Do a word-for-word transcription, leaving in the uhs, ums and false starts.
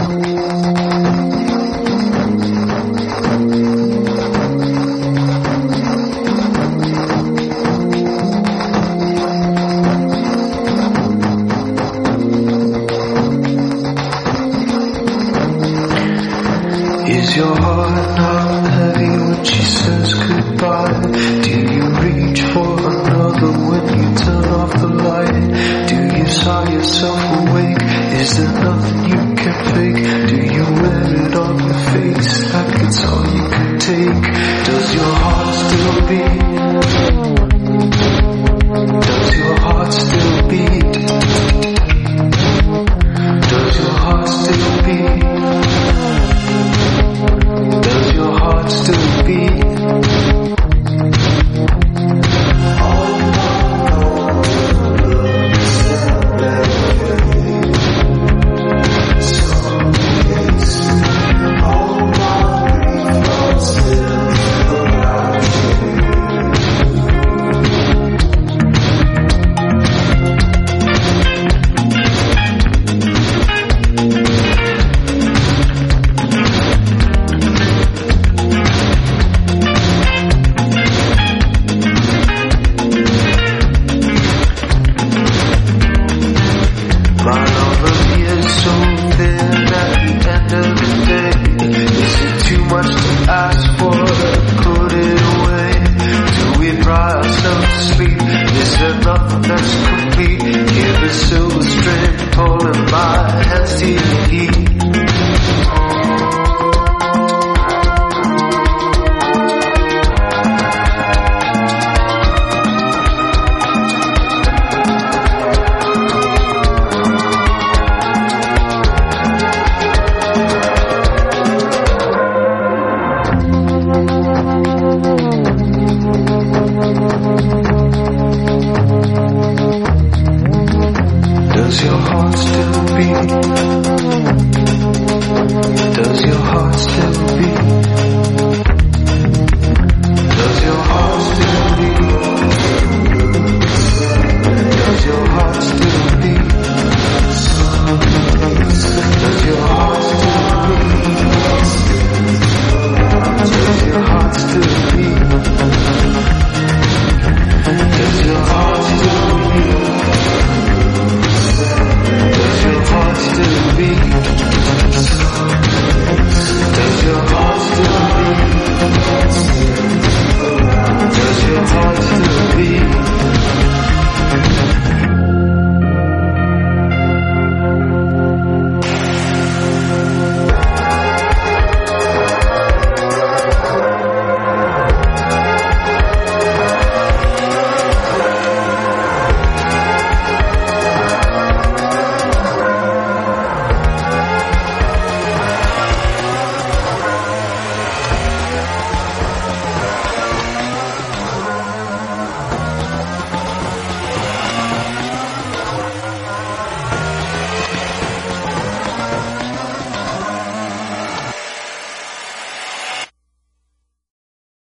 Is your heart not heavy when she says goodbye? Do you reach for another when you turn off the light? Do you sigh yourself awake? Is there nothing you can fake? Do you wear it on your face like it's all you can take? Does your heart still beat? Does your heart still beat? Does your heart still beat? Does your heart still beat? Does your heart still beat?